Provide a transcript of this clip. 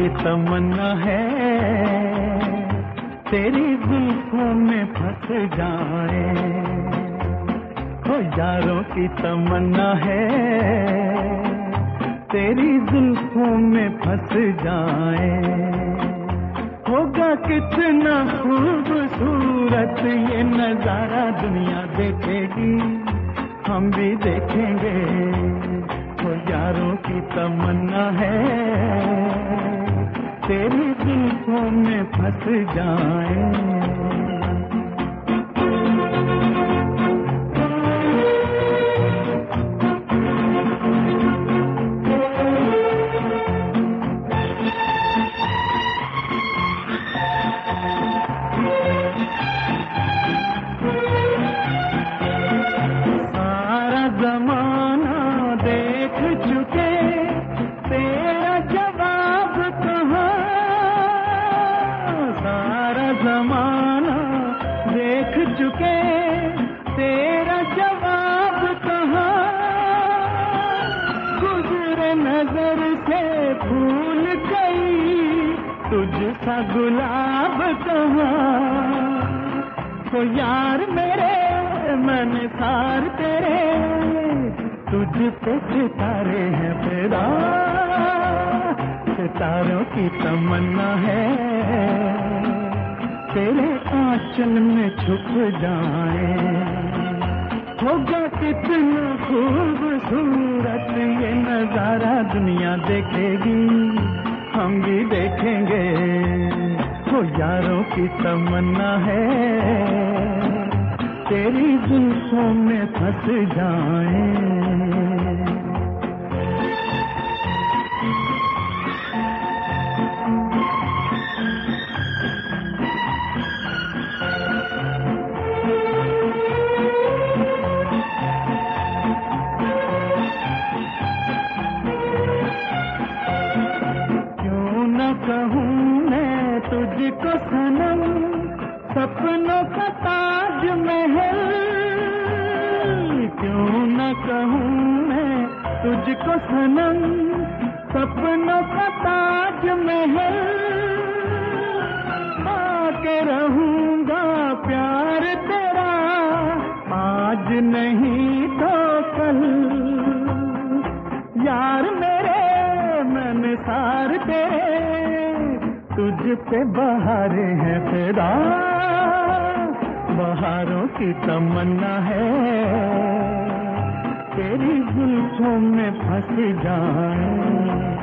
की तमन्ना है तेरी जुल्फों में फंस जाए, हो यारों की तमन्ना है तेरी जुल्फों में फंस जाए। होगा कितना खूबसूरत ये नजारा दुनिया देखेगी, हम भी देखेंगे। हो यारों की तमन्ना है तेरी जुल्फों में फंस जाए। सारा जमाना देख चुके तेरा जवाब कहाँ, सारा जमाना देख चुके तेरा जवाब कहाँ। गुजरे नजर से फूल गई तुझसा गुलाब कहाँ। तो यार मेरे मन सार तेरे तुझ पे सितारे हैं फिदा, सितारों की तमन्ना है तेरे आंचल में छुप जाए। होगा कितना खूबसूरत ये नजारा दुनिया देखेगी, हम भी देखेंगे। हो यारों की तमन्ना है तेरी जुल्फों में फंस जाए। क्यों न कहूँ मैं तुझको सनम सपनों का ताजमहल, क्यों न कहूँ मैं तुझको सनम सपनों का ताजमहल। पाके रहूँगा प्यार तेरा आज नहीं तो कल। यार मेरे मन सार तेरे तुझ पे बहारे हैं फिदा, बहारों की तमन्ना है तेरी जुल्फों में फंस जाए।